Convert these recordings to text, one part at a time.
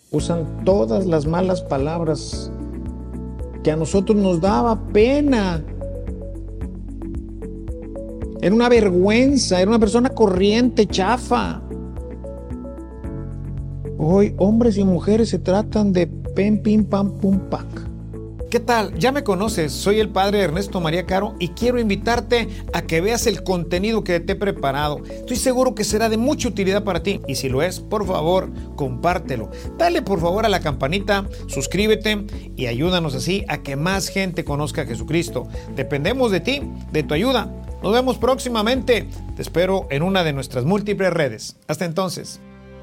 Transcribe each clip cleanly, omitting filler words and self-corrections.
usan todas las malas palabras que a nosotros nos daba pena. Era una vergüenza, era una persona corriente, chafa. Hoy hombres y mujeres se tratan de pen, pim, pam, pum, pac. ¿Qué tal? Ya me conoces, soy el padre Ernesto María Caro y quiero invitarte a que veas el contenido que te he preparado. Estoy seguro que será de mucha utilidad para ti y si lo es, por favor, compártelo. Dale por favor a la campanita, suscríbete y ayúdanos así a que más gente conozca a Jesucristo. Dependemos de ti, de tu ayuda. Nos vemos próximamente. Te espero en una de nuestras múltiples redes. Hasta entonces.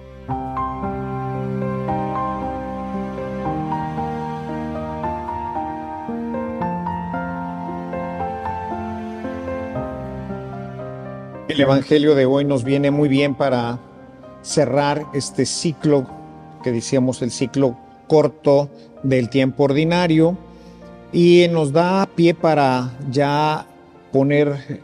El Evangelio de hoy nos viene muy bien para cerrar este ciclo que decíamos, el ciclo corto del tiempo ordinario, y nos da pie para ya poner,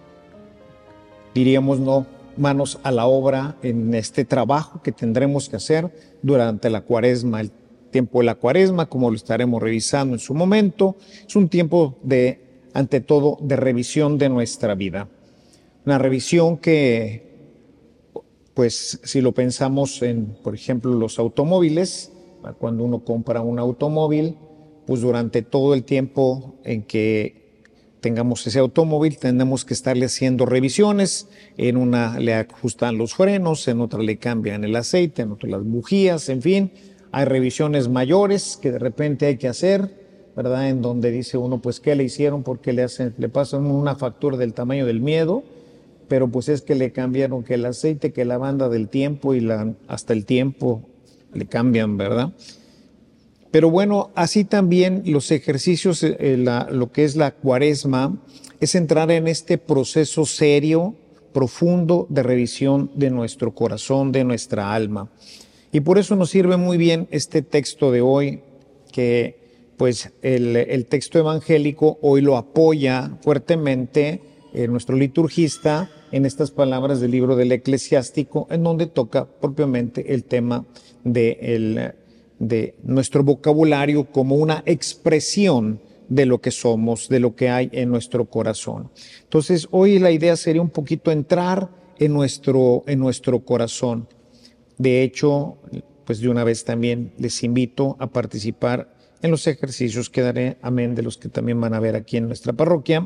diríamos, no, manos a la obra en este trabajo que tendremos que hacer durante la Cuaresma. El tiempo de la Cuaresma, como lo estaremos revisando en su momento, es un tiempo ante todo, de revisión de nuestra vida. Una revisión que, pues, si lo pensamos en, por ejemplo, los automóviles, cuando uno compra un automóvil, pues durante todo el tiempo en que tengamos ese automóvil, tenemos que estarle haciendo revisiones. En una le ajustan los frenos, en otra le cambian el aceite, en otra las bujías, en fin. Hay revisiones mayores que de repente hay que hacer, ¿verdad? En donde dice uno, pues, ¿qué le hicieron? Porque le pasan una factura del tamaño del miedo, pero pues es que le cambiaron que el aceite, que la banda del tiempo y hasta el tiempo le cambian, ¿verdad? Pero bueno, así también los ejercicios, lo que es la Cuaresma, es entrar en este proceso serio, profundo de revisión de nuestro corazón, de nuestra alma. Y por eso nos sirve muy bien este texto de hoy, que pues el texto evangélico hoy lo apoya fuertemente nuestro liturgista en estas palabras del libro del Eclesiástico, en donde toca propiamente el tema de nuestro vocabulario como una expresión de lo que somos, de lo que hay en nuestro corazón. Entonces, hoy la idea sería un poquito entrar en nuestro corazón. De hecho, pues de una vez también les invito a participar en los ejercicios que daré, amén, de los que también van a ver aquí en nuestra parroquia.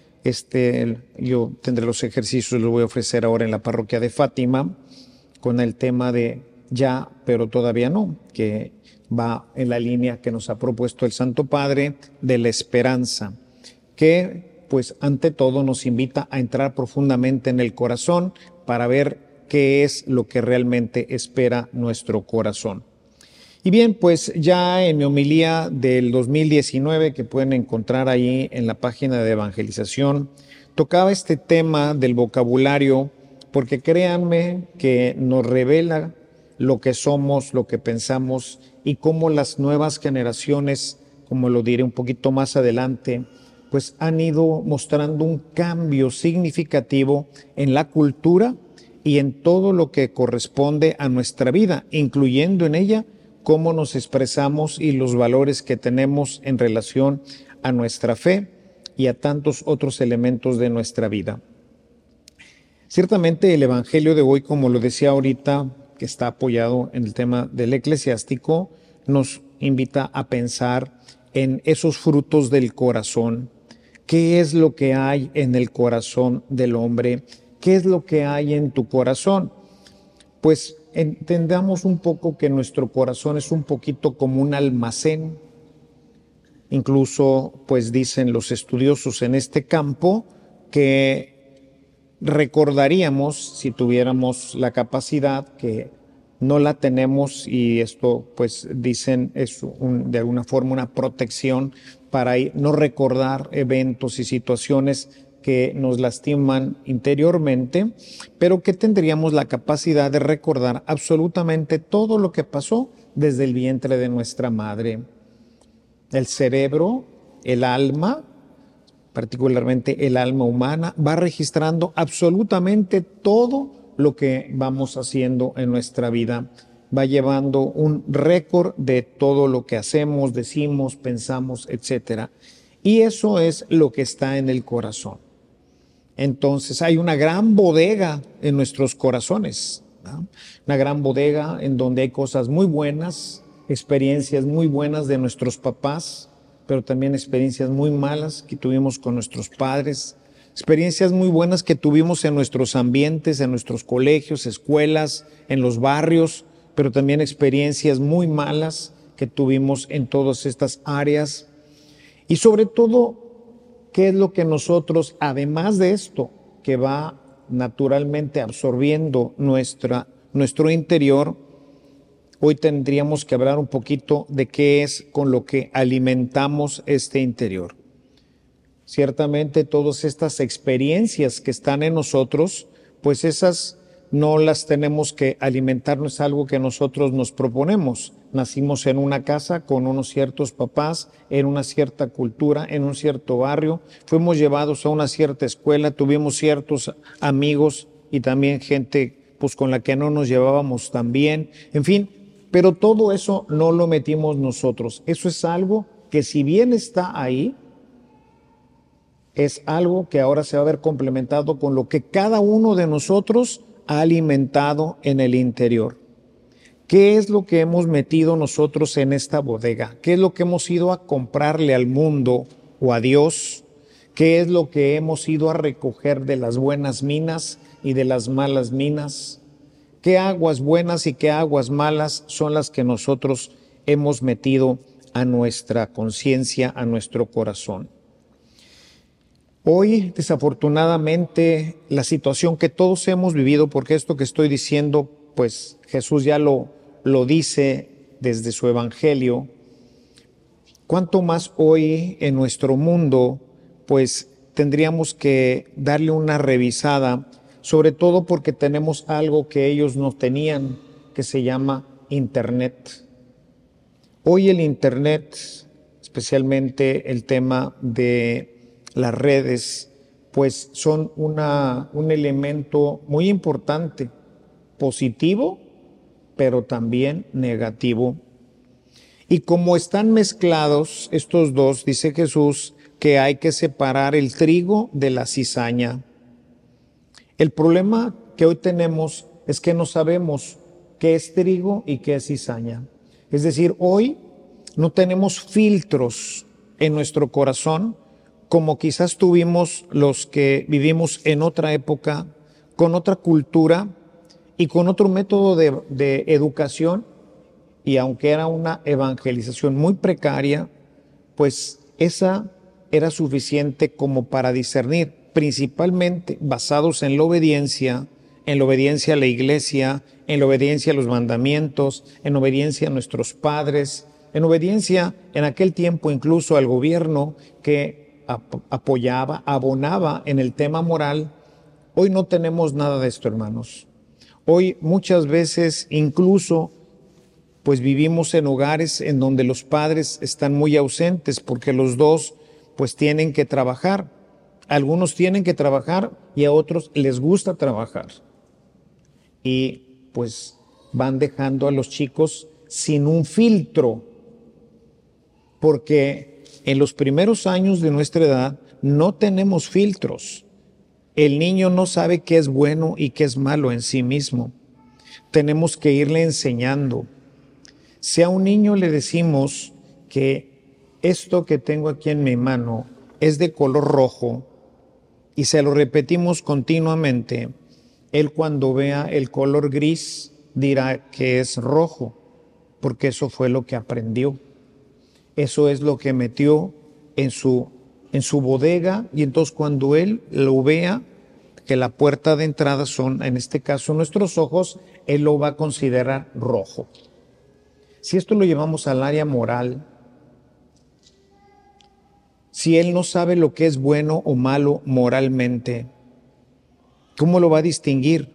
Yo tendré los ejercicios, los voy a ofrecer ahora en la parroquia de Fátima, con el tema de ya, pero todavía no, que va en la línea que nos ha propuesto el Santo Padre de la esperanza, que pues ante todo nos invita a entrar profundamente en el corazón para ver qué es lo que realmente espera nuestro corazón. Y bien, pues ya en mi homilía del 2019, que pueden encontrar ahí en la página de evangelización, tocaba este tema del vocabulario, porque créanme que nos revela lo que somos, lo que pensamos y cómo las nuevas generaciones, como lo diré un poquito más adelante, pues han ido mostrando un cambio significativo en la cultura y en todo lo que corresponde a nuestra vida, incluyendo en ella cómo nos expresamos y los valores que tenemos en relación a nuestra fe y a tantos otros elementos de nuestra vida. Ciertamente el Evangelio de hoy, como lo decía ahorita, que está apoyado en el tema del eclesiástico, nos invita a pensar en esos frutos del corazón. ¿Qué es lo que hay en el corazón del hombre? ¿Qué es lo que hay en tu corazón? Pues entendamos un poco que nuestro corazón es un poquito como un almacén. Incluso, pues dicen los estudiosos en este campo que recordaríamos, si tuviéramos la capacidad, que no la tenemos, y esto pues dicen es de alguna forma una protección para no recordar eventos y situaciones que nos lastiman interiormente, pero que tendríamos la capacidad de recordar absolutamente todo lo que pasó desde el vientre de nuestra madre. El cerebro, el alma, particularmente el alma humana, va registrando absolutamente todo lo que vamos haciendo en nuestra vida. va llevando un récord de todo lo que hacemos, decimos, pensamos, etcétera. Y eso es lo que está en el corazón. Entonces hay una gran bodega en nuestros corazones, ¿no? Una gran bodega en donde hay cosas muy buenas, experiencias muy buenas de nuestros papás, pero también experiencias muy malas que tuvimos con nuestros padres, experiencias muy buenas que tuvimos en nuestros ambientes, en nuestros colegios, escuelas, en los barrios, pero también experiencias muy malas que tuvimos en todas estas áreas. Y sobre todo, ¿qué es lo que nosotros, además de esto, que va naturalmente absorbiendo nuestro interior, hoy tendríamos que hablar un poquito de qué es con lo que alimentamos este interior? Ciertamente todas estas experiencias que están en nosotros, pues esas no las tenemos que alimentar, no es algo que nosotros nos proponemos. Nacimos en una casa con unos ciertos papás, en una cierta cultura, en un cierto barrio, fuimos llevados a una cierta escuela, tuvimos ciertos amigos y también gente pues con la que no nos llevábamos tan bien, en fin, pero todo eso no lo metimos nosotros. Eso es algo que si bien está ahí, es algo que ahora se va a ver complementado con lo que cada uno de nosotros ha alimentado en el interior. ¿Qué es lo que hemos metido nosotros en esta bodega? ¿Qué es lo que hemos ido a comprarle al mundo o a Dios? ¿Qué es lo que hemos ido a recoger de las buenas minas y de las malas minas? ¿Qué aguas buenas y qué aguas malas son las que nosotros hemos metido a nuestra conciencia, a nuestro corazón? Hoy, desafortunadamente, la situación que todos hemos vivido, porque esto que estoy diciendo, pues Jesús ya lo dice desde su evangelio, cuánto más hoy en nuestro mundo, pues tendríamos que darle una revisada, sobre todo porque tenemos algo que ellos no tenían, que se llama Internet. Hoy el Internet, especialmente el tema de las redes, pues son un elemento muy importante, positivo, pero también negativo. Y como están mezclados estos dos, dice Jesús que hay que separar el trigo de la cizaña. El problema que hoy tenemos es que no sabemos qué es trigo y qué es cizaña. Es decir, hoy no tenemos filtros en nuestro corazón como quizás tuvimos los que vivimos en otra época, con otra cultura y con otro método de educación, y aunque era una evangelización muy precaria, pues esa era suficiente como para discernir, principalmente basados en la obediencia a la iglesia, en la obediencia a los mandamientos, en obediencia a nuestros padres, en obediencia en aquel tiempo incluso al gobierno que apoyaba, abonaba en el tema moral. Hoy no tenemos nada de esto, hermanos. Hoy muchas veces incluso pues vivimos en hogares en donde los padres están muy ausentes porque los dos pues tienen que trabajar. Algunos tienen que trabajar y a otros les gusta trabajar. Y pues van dejando a los chicos sin un filtro, porque en los primeros años de nuestra edad no tenemos filtros. El niño no sabe qué es bueno y qué es malo en sí mismo. Tenemos que irle enseñando. Si a un niño le decimos que esto que tengo aquí en mi mano es de color rojo y se lo repetimos continuamente, él cuando vea el color gris dirá que es rojo, porque eso fue lo que aprendió. Eso es lo que metió en su bodega, y entonces cuando él lo vea, que la puerta de entrada son, en este caso, nuestros ojos, él lo va a considerar rojo. Si esto lo llevamos al área moral, si él no sabe lo que es bueno o malo moralmente, ¿cómo lo va a distinguir?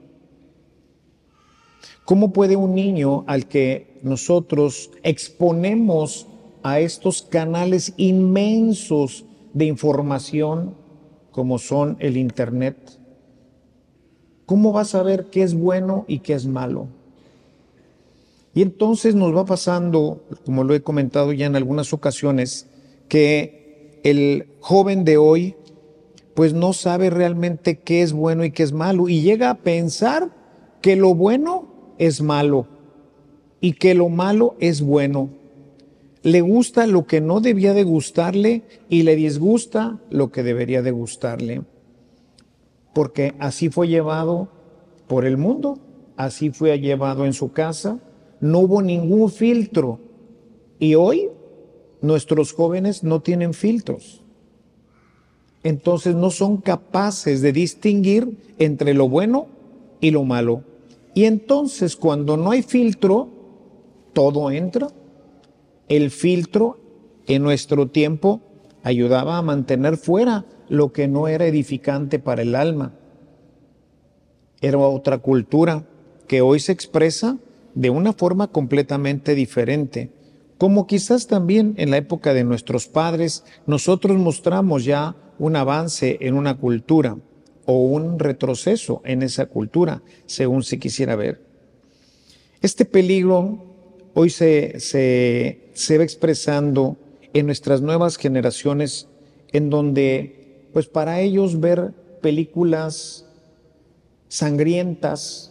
¿Cómo puede un niño al que nosotros exponemos a estos canales inmensos de información como son el Internet, cómo va a saber qué es bueno y qué es malo? Y entonces nos va pasando, como lo he comentado ya en algunas ocasiones, que el joven de hoy pues no sabe realmente qué es bueno y qué es malo, y llega a pensar que lo bueno es malo y que lo malo es bueno. Le gusta lo que no debía de gustarle y le disgusta lo que debería de gustarle, porque así fue llevado por el mundo, así fue llevado en su casa, no hubo ningún filtro. Y hoy nuestros jóvenes no tienen filtros. Entonces no son capaces de distinguir entre lo bueno y lo malo. Y entonces cuando no hay filtro, todo entra. El filtro en nuestro tiempo ayudaba a mantener fuera lo que no era edificante para el alma. Era otra cultura que hoy se expresa de una forma completamente diferente. Como quizás también en la época de nuestros padres, nosotros mostramos ya un avance en una cultura o un retroceso en esa cultura, según se quisiera ver. Este peligro hoy se va expresando en nuestras nuevas generaciones, en donde, pues para ellos ver películas sangrientas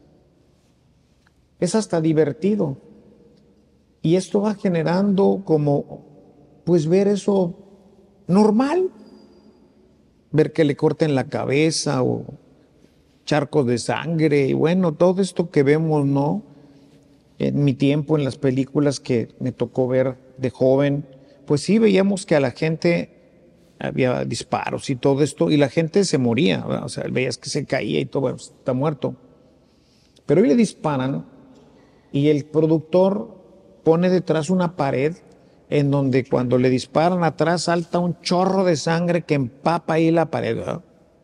es hasta divertido. Y esto va generando como, pues ver eso normal, ver que le corten la cabeza o charcos de sangre, y bueno, todo esto que vemos, ¿no? En mi tiempo, en las películas que me tocó ver de joven, pues sí veíamos que a la gente había disparos y todo esto, y la gente se moría, ¿verdad? O sea, veías que se caía y todo, bueno, está muerto. Pero hoy le disparan y el productor pone detrás una pared en donde cuando le disparan atrás salta un chorro de sangre que empapa ahí la pared, ¿verdad?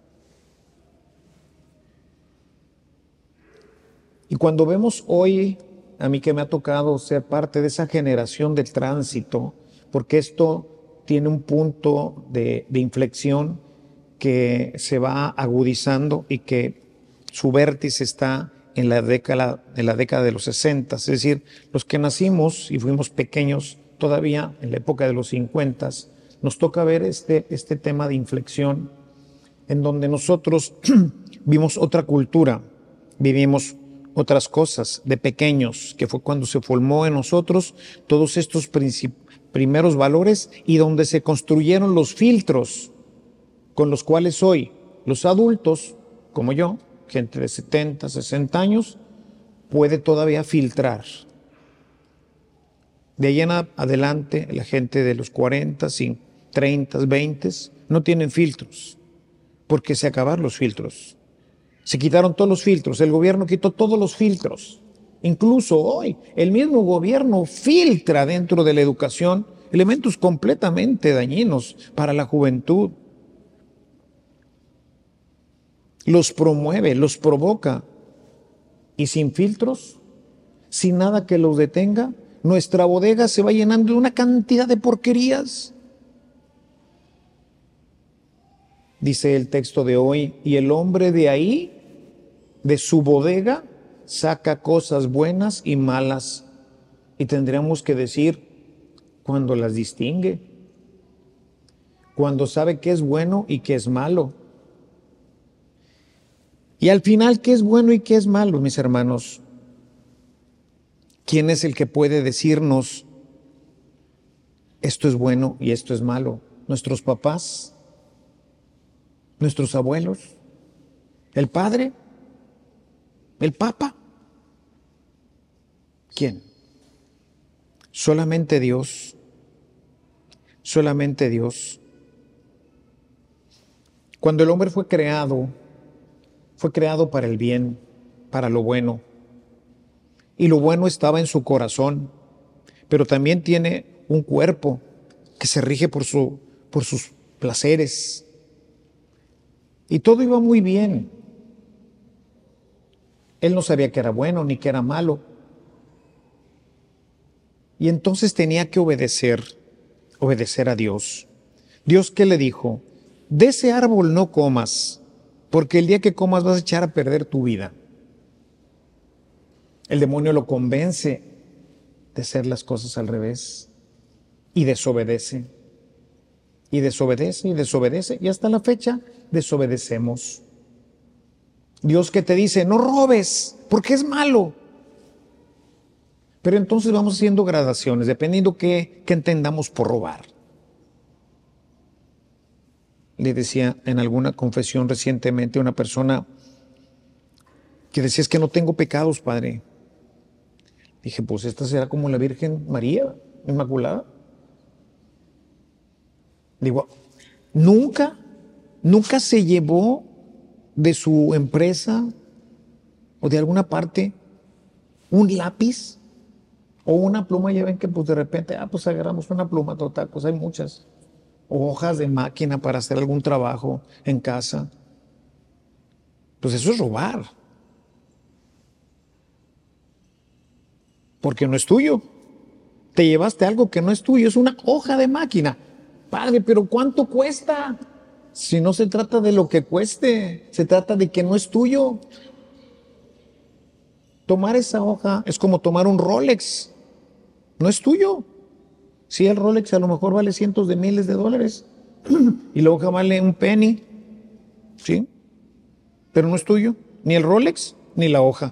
Y cuando vemos hoy, a mí que me ha tocado ser parte de esa generación del tránsito, porque esto tiene un punto de inflexión que se va agudizando y que su vértice está en la década de los 60, es decir, los que nacimos y fuimos pequeños todavía en la época de los 50, nos toca ver este tema de inflexión en donde nosotros vimos otra cultura, vivimos otras cosas de pequeños, que fue cuando se formó en nosotros todos estos primeros valores y donde se construyeron los filtros con los cuales hoy los adultos, como yo, gente de 70, 60 años, puede todavía filtrar. De ahí en adelante, la gente de los 40, 30, 20, no tienen filtros, porque se acabaron los filtros. Se quitaron todos los filtros, el gobierno quitó todos los filtros. Incluso hoy, el mismo gobierno filtra dentro de la educación elementos completamente dañinos para la juventud. Los promueve, los provoca. Y sin filtros, sin nada que los detenga, nuestra bodega se va llenando de una cantidad de porquerías. Dice el texto de hoy, y el hombre de ahí, de su bodega, saca cosas buenas y malas. Y tendríamos que decir, cuando las distingue, cuando sabe qué es bueno y qué es malo. Y al final, ¿qué es bueno y qué es malo, mis hermanos? ¿Quién es el que puede decirnos esto es bueno y esto es malo? ¿Nuestros papás? ¿Nuestros abuelos? ¿El padre? ¿El papa? ¿Quién? Solamente Dios. Solamente Dios. Cuando el hombre fue creado para el bien, para lo bueno. Y lo bueno estaba en su corazón, pero también tiene un cuerpo que se rige por sus placeres. Y todo iba muy bien. Él no sabía que era bueno ni que era malo. Y entonces tenía que obedecer a Dios. Dios, ¿qué le dijo? De ese árbol no comas, porque el día que comas vas a echar a perder tu vida. El demonio lo convence de hacer las cosas al revés y desobedece. Y desobedece y desobedece y hasta la fecha desobedecemos. Dios que te dice, no robes, porque es malo. Pero entonces vamos haciendo gradaciones, dependiendo qué entendamos por robar. Le decía en alguna confesión recientemente a una persona que decía, es que no tengo pecados, padre. Dije, pues esta será como la Virgen María, Inmaculada. Digo, nunca se llevó de su empresa o de alguna parte un lápiz o una pluma. Ya ven que pues de repente, pues agarramos una pluma, total, pues hay muchas. O hojas de máquina para hacer algún trabajo en casa. Pues eso es robar. Porque no es tuyo. Te llevaste algo que no es tuyo, es una hoja de máquina. Padre, pero ¿cuánto cuesta? Si no se trata de lo que cueste, se trata de que no es tuyo. Tomar esa hoja es como tomar un Rolex. No es tuyo. Sí, el Rolex a lo mejor vale cientos de miles de dólares y la hoja vale un penny, ¿sí? Pero no es tuyo, ni el Rolex ni la hoja.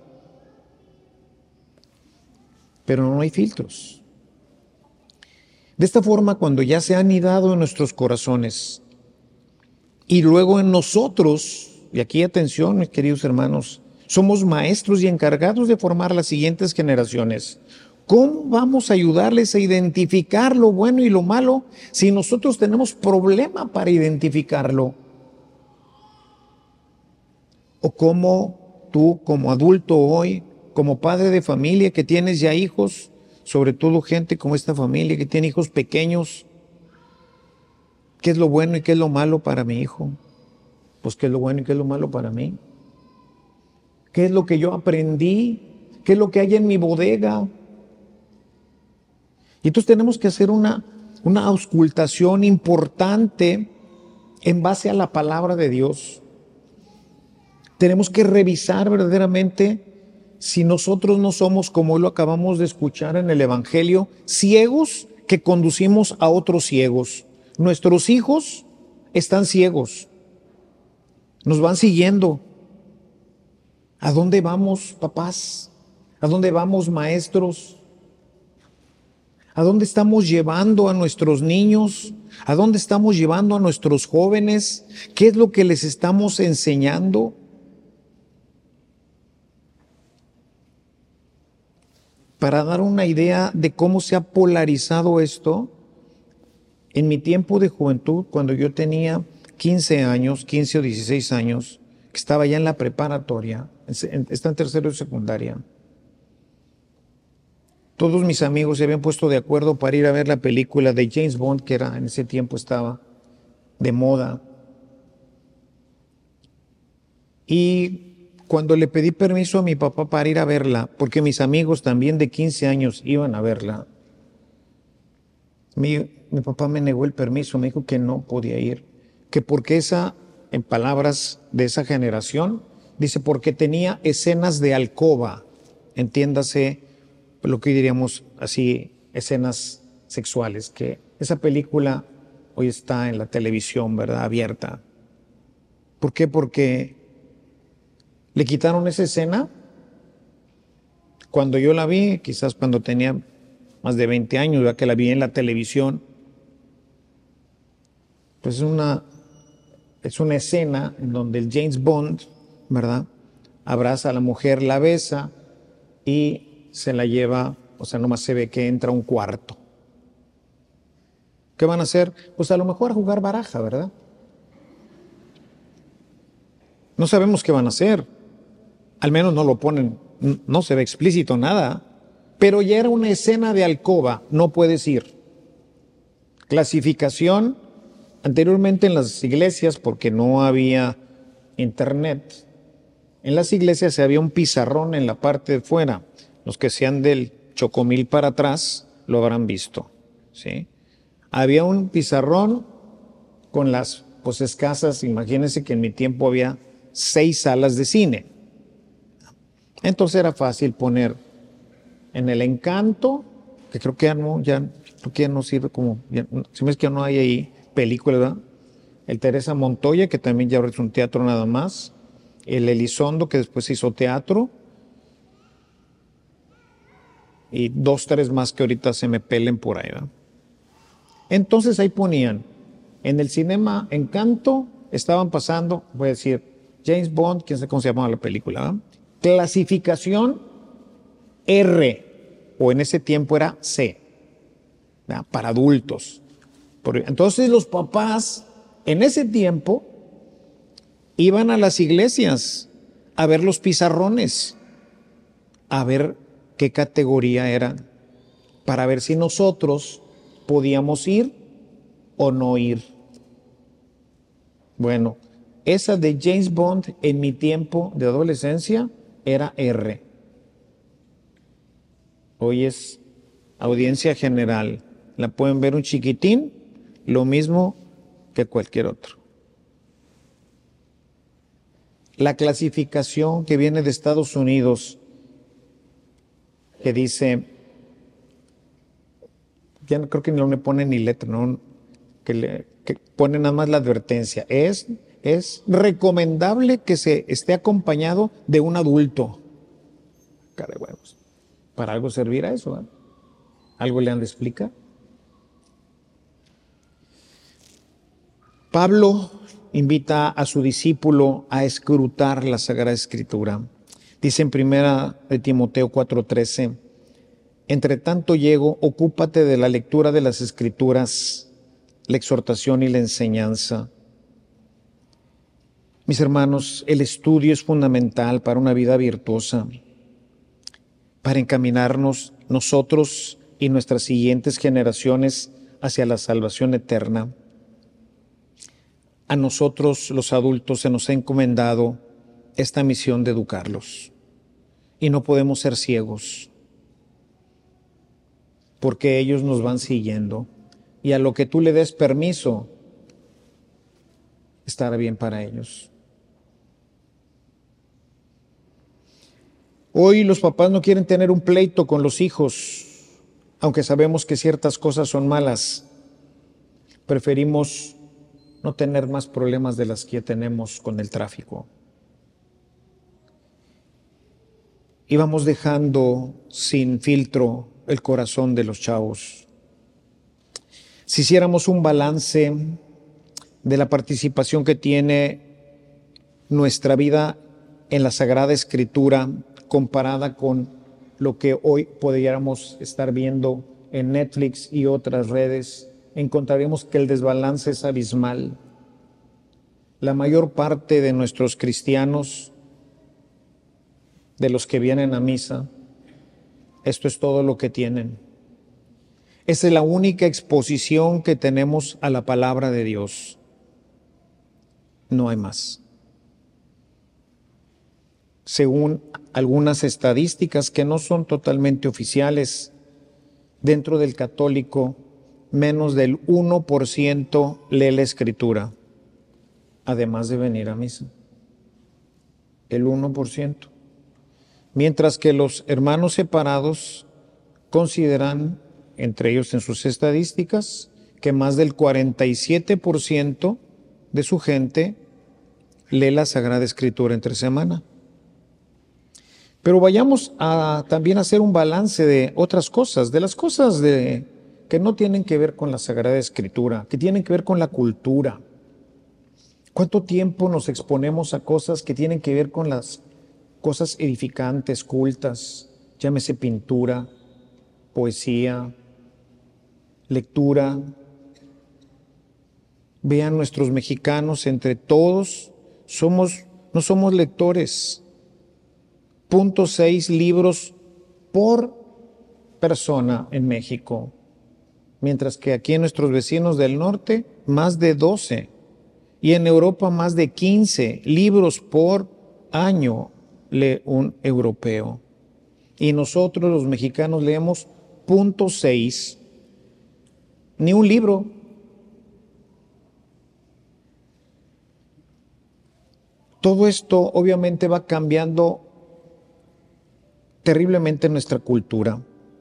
Pero no hay filtros. De esta forma, cuando ya se ha anidado en nuestros corazones y luego en nosotros, y aquí atención, mis queridos hermanos, somos maestros y encargados de formar las siguientes generaciones. ¿Cómo vamos a ayudarles a identificar lo bueno y lo malo si nosotros tenemos problema para identificarlo? ¿O cómo tú, como adulto hoy, como padre de familia que tienes ya hijos, sobre todo gente como esta familia que tiene hijos pequeños, qué es lo bueno y qué es lo malo para mi hijo? Pues qué es lo bueno y qué es lo malo para mí. ¿Qué es lo que yo aprendí? ¿Qué es lo que hay en mi bodega? Y entonces tenemos que hacer una auscultación importante en base a la palabra de Dios. Tenemos que revisar verdaderamente si nosotros no somos, como lo acabamos de escuchar en el Evangelio, ciegos que conducimos a otros ciegos. Nuestros hijos están ciegos, nos van siguiendo. ¿A dónde vamos, papás? ¿A dónde vamos, maestros? ¿A dónde estamos llevando a nuestros niños? ¿A dónde estamos llevando a nuestros jóvenes? ¿Qué es lo que les estamos enseñando? Para dar una idea de cómo se ha polarizado esto, en mi tiempo de juventud, cuando yo tenía 15 años, 15 o 16 años, que estaba ya en la preparatoria, está en tercero de secundaria, todos mis amigos se habían puesto de acuerdo para ir a ver la película de James Bond, que era en ese tiempo estaba de moda. Y cuando le pedí permiso a mi papá para ir a verla, porque mis amigos también de 15 años iban a verla, mi papá me negó el permiso, me dijo que no podía ir, que porque en palabras de esa generación, dice, porque tenía escenas de alcoba, entiéndase lo que diríamos así, escenas sexuales, que esa película hoy está en la televisión, ¿verdad? Abierta. ¿Por qué? Porque le quitaron esa escena. Cuando yo la vi, quizás cuando tenía más de 20 años, ya que la vi en la televisión, pues es una escena en donde el James Bond, ¿verdad? Abraza a la mujer, la besa y se la lleva, o sea, nomás se ve que entra a un cuarto. ¿Qué van a hacer? Pues a lo mejor a jugar baraja, ¿verdad? No sabemos qué van a hacer. Al menos no lo ponen, no se ve explícito nada. Pero ya era una escena de alcoba, no puedes ir. Clasificación, anteriormente en las iglesias, porque no había internet, en las iglesias había un pizarrón en la parte de fuera. Los que sean del Chocomil para atrás lo habrán visto, ¿sí? Había un pizarrón con las pues escasas, imagínense que en mi tiempo había 6 salas de cine. Entonces era fácil poner en el Encanto, que creo que creo que ya no sirve como, si me es que no hay ahí película, ¿verdad? El Teresa Montoya, que también ya es un teatro nada más, el Elizondo, que después hizo teatro, y dos, tres más que ahorita se me pelen por ahí, ¿verdad? Entonces ahí ponían, en el cinema Encanto, estaban pasando, voy a decir, James Bond, quién sabe cómo se llamaba la película, ¿verdad? Clasificación R, o en ese tiempo era C, ¿verdad? Para adultos. Entonces los papás en ese tiempo iban a las iglesias a ver los pizarrones, a ver qué categoría eran, para ver si nosotros podíamos ir o no ir. Bueno, esa de James Bond en mi tiempo de adolescencia era R. Hoy es audiencia general. La pueden ver un chiquitín, lo mismo que cualquier otro. La clasificación que viene de Estados Unidos, que dice, ya no creo que no le pone ni letra, ¿no? Que pone nada más la advertencia. Es recomendable que se esté acompañado de un adulto. Cara de huevos. Para algo servirá eso, ¿eh? ¿Algo le han de explicar? Pablo invita a su discípulo a escrutar la Sagrada Escritura. Dice en primera de Timoteo 4:13, entre tanto llego, ocúpate de la lectura de las Escrituras, la exhortación y la enseñanza. Mis hermanos, el estudio es fundamental para una vida virtuosa, para encaminarnos nosotros y nuestras siguientes generaciones hacia la salvación eterna. A nosotros, los adultos, se nos ha encomendado esta misión de educarlos. Y no podemos ser ciegos, porque ellos nos van siguiendo. Y a lo que tú le des permiso, estará bien para ellos. Hoy los papás no quieren tener un pleito con los hijos, aunque sabemos que ciertas cosas son malas. Preferimos no tener más problemas de las que tenemos con el tráfico. Y vamos dejando sin filtro el corazón de los chavos. Si hiciéramos un balance de la participación que tiene nuestra vida en la Sagrada Escritura comparada con lo que hoy podríamos estar viendo en Netflix y otras redes, encontraríamos que el desbalance es abismal. La mayor parte de nuestros cristianos, de los que vienen a misa, esto es todo lo que tienen. Esa es la única exposición que tenemos a la palabra de Dios. No hay más. Según algunas estadísticas que no son totalmente oficiales, dentro del católico, menos del 1% lee la Escritura, además de venir a misa. El 1%. Mientras que los hermanos separados consideran, entre ellos en sus estadísticas, que más del 47% de su gente lee la Sagrada Escritura entre semana. Pero vayamos a también hacer un balance de otras cosas, de las cosas que no tienen que ver con la Sagrada Escritura, que tienen que ver con la cultura. ¿Cuánto tiempo nos exponemos a cosas que tienen que ver con las cosas edificantes, cultas? Llámese pintura, poesía, lectura. Vean, nuestros mexicanos, entre todos, no somos lectores. 0.6 libros por persona en México, mientras que aquí en nuestros vecinos del norte, más de 12, y en Europa más de 15 libros por año lee un europeo. Y nosotros los mexicanos leemos 0.6, ni un libro. Todo esto obviamente va cambiando terriblemente en nuestra cultura.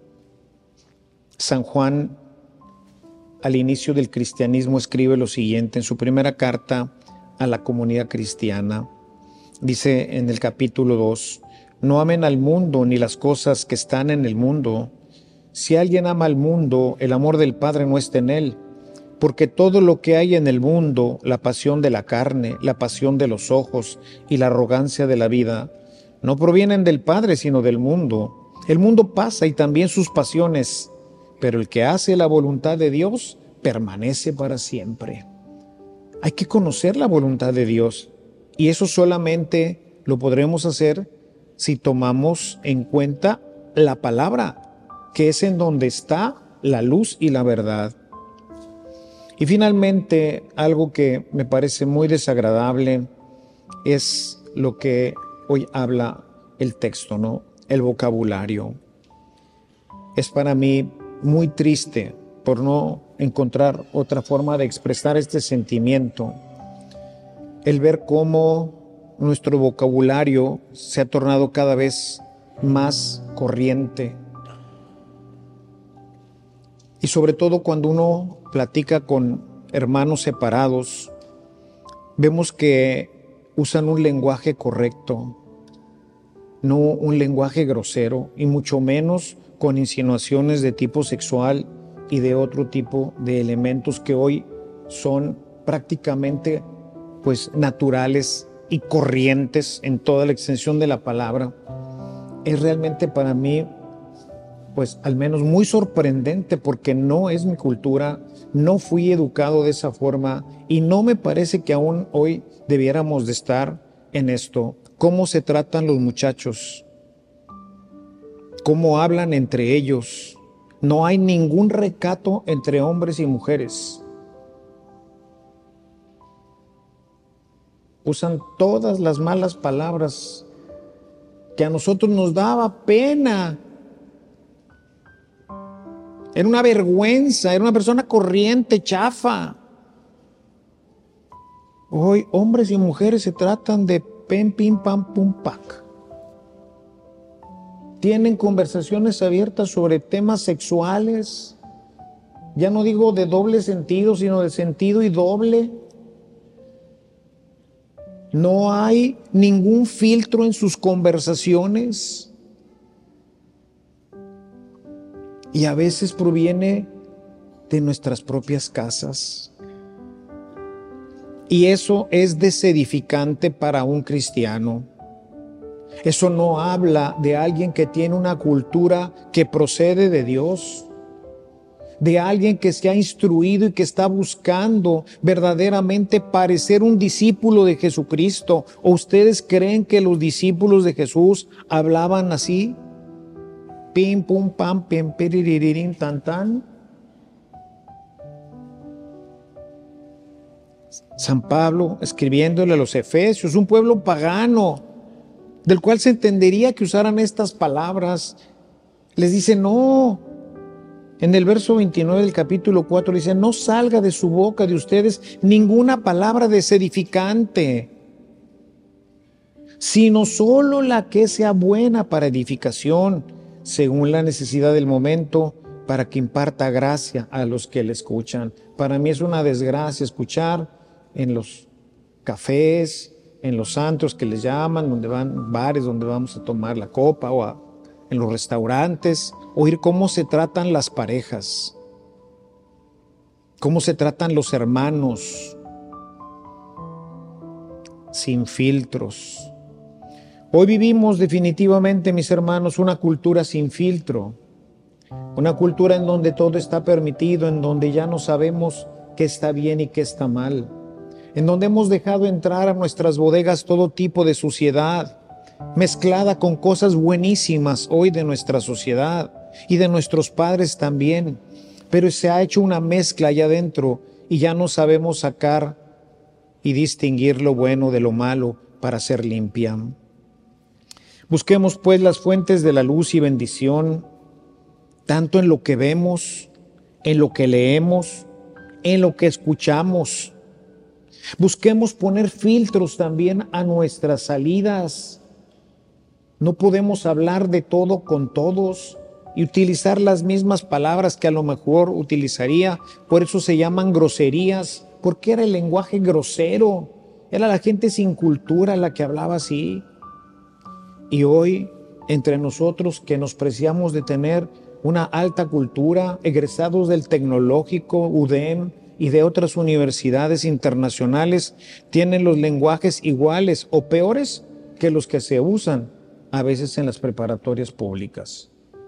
San Juan, al inicio del cristianismo, escribe lo siguiente en su primera carta a la comunidad cristiana. Dice en el capítulo 2, no amen al mundo ni las cosas que están en el mundo. Si alguien ama al mundo, el amor del Padre no está en él. Porque todo lo que hay en el mundo, la pasión de la carne, la pasión de los ojos y la arrogancia de la vida, no provienen del Padre, sino del mundo. El mundo pasa y también sus pasiones, pero el que hace la voluntad de Dios permanece para siempre. Hay que conocer la voluntad de Dios, y eso solamente lo podremos hacer si tomamos en cuenta la palabra, que es en donde está la luz y la verdad. Y finalmente, algo que me parece muy desagradable es lo que hoy habla el texto, ¿no? El vocabulario. Es para mí muy triste por no encontrar otra forma de expresar este sentimiento, el ver cómo nuestro vocabulario se ha tornado cada vez más corriente. Y sobre todo cuando uno platica con hermanos separados, vemos que usan un lenguaje correcto, no un lenguaje grosero, y mucho menos con insinuaciones de tipo sexual y de otro tipo de elementos que hoy son prácticamente naturales y corrientes en toda la extensión de la palabra. Es realmente para mí al menos muy sorprendente, porque no es mi cultura, no fui educado de esa forma y no me parece que aún hoy debiéramos de estar en esto. ¿Cómo se tratan los muchachos? ¿Cómo hablan entre ellos? No hay ningún recato entre hombres y mujeres. Usan todas las malas palabras que a nosotros nos daba pena. Era una vergüenza, era una persona corriente, chafa. Hoy hombres y mujeres se tratan de pen, pim, pam, pum, pac. Tienen conversaciones abiertas sobre temas sexuales. Ya no digo de doble sentido, sino de sentido y doble. No hay ningún filtro en sus conversaciones. Y a veces proviene de nuestras propias casas. Y eso es desedificante para un cristiano. Eso no habla de alguien que tiene una cultura que procede de Dios, de alguien que se ha instruido y que está buscando verdaderamente parecer un discípulo de Jesucristo. ¿O ustedes creen que los discípulos de Jesús hablaban así? Pim, pum, pam, pim, piriririn, tan, tan. San Pablo, escribiéndole a los Efesios, un pueblo pagano, del cual se entendería que usaran estas palabras, les dice no. En el verso 29 del capítulo 4 dice, no salga de su boca de ustedes ninguna palabra desedificante, sino solo la que sea buena para edificación, según la necesidad del momento, para que imparta gracia a los que le escuchan. Para mí es una desgracia escuchar en los cafés, en los antros que les llaman, donde van bares donde vamos a tomar la copa, en los restaurantes, oír cómo se tratan las parejas, cómo se tratan los hermanos, sin filtros. Hoy vivimos definitivamente, mis hermanos, una cultura sin filtro, una cultura en donde todo está permitido, en donde ya no sabemos qué está bien y qué está mal, en donde hemos dejado entrar a nuestras bodegas todo tipo de suciedad, mezclada con cosas buenísimas hoy de nuestra sociedad y de nuestros padres también, pero se ha hecho una mezcla allá adentro y ya no sabemos sacar y distinguir lo bueno de lo malo para ser limpia. Busquemos pues las fuentes de la luz y bendición, tanto en lo que vemos, en lo que leemos, en lo que escuchamos. Busquemos poner filtros también a nuestras salidas. No podemos hablar de todo con todos y utilizar las mismas palabras que a lo mejor utilizaría. Por eso se llaman groserías, porque era el lenguaje grosero. Era la gente sin cultura la que hablaba así. Y hoy, entre nosotros que nos preciamos de tener una alta cultura, egresados del Tecnológico, UDEM y de otras universidades internacionales, tienen los lenguajes iguales o peores que los que se usan a veces en las preparatorias públicas.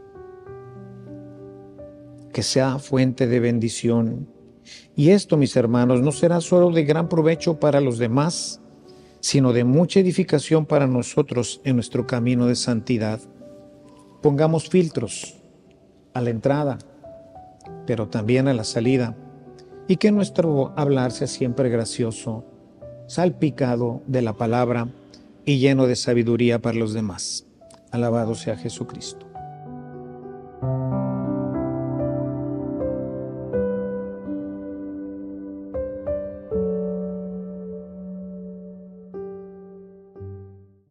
Que sea fuente de bendición. Y esto, mis hermanos, no será solo de gran provecho para los demás, sino de mucha edificación para nosotros en nuestro camino de santidad. Pongamos filtros a la entrada, pero también a la salida, y que nuestro hablar sea siempre gracioso, salpicado de la palabra y lleno de sabiduría para los demás. Alabado sea Jesucristo.